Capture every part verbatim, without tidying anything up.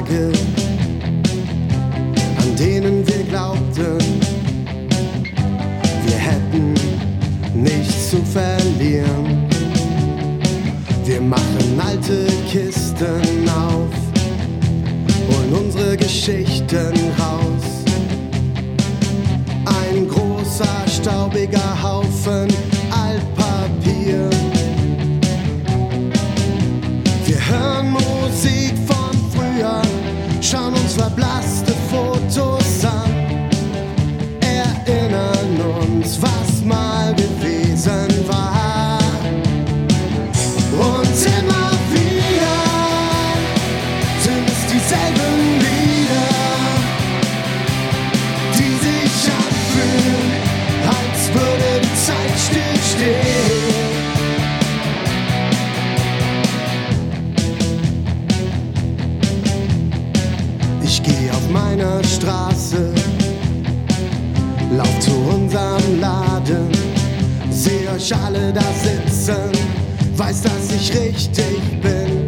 Tage, an denen wir glaubten, wir hätten nichts zu verlieren. Wir machen alte Kisten auf, holen unsere Geschichten raus. Ein großer, staubiger Haufen Altpapier. Wir hören Musik von früher, schauen uns verblasste Fotos an, erinnern uns, was mal gewesen war. Und immer wieder sind es dieselben Lieder, die sich anfühlen, als würde die Zeit stillstehen. Ich geh auf meiner Straße, lauf zu unserem Laden, seh euch alle da sitzen, weiß, dass ich richtig bin.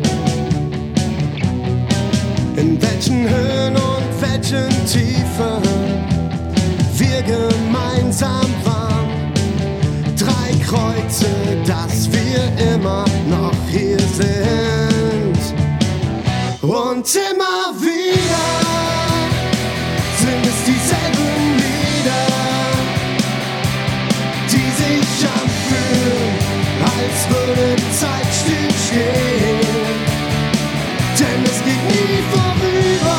In welchen Höhen und welchen Tiefen wir gemeinsam waren. Drei Kreuze, dass wir immer noch hier sind. Und immer wieder sind es dieselben Lieder, die sich anfühlen, als würde die Zeit stillstehen. Denn es geht nie vorüber,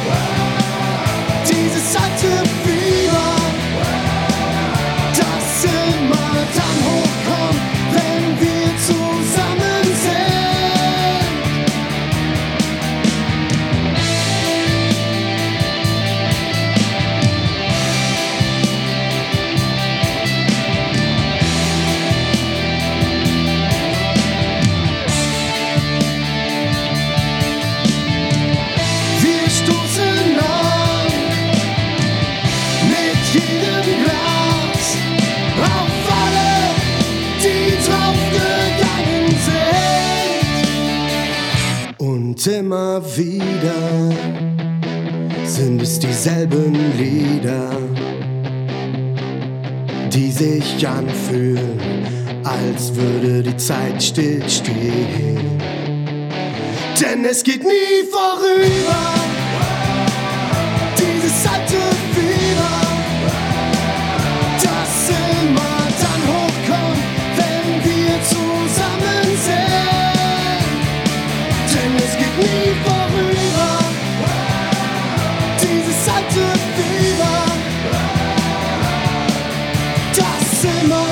dieses alte Fieber, das immer dann hochkommt, wenn wir zusammen sind. Wir stoßen an mit jedem Glas auf alle, die draufgegangen sind. Und immer wieder sind es dieselben Lieder, die sich anfühlen, als würde die Zeit stillstehen. Denn es geht nie vorüber, dieses alte Fieber, das immer dann hochkommt, wenn wir zusammen sind. Denn es geht nie vorüber, dieses alte Fieber, das immer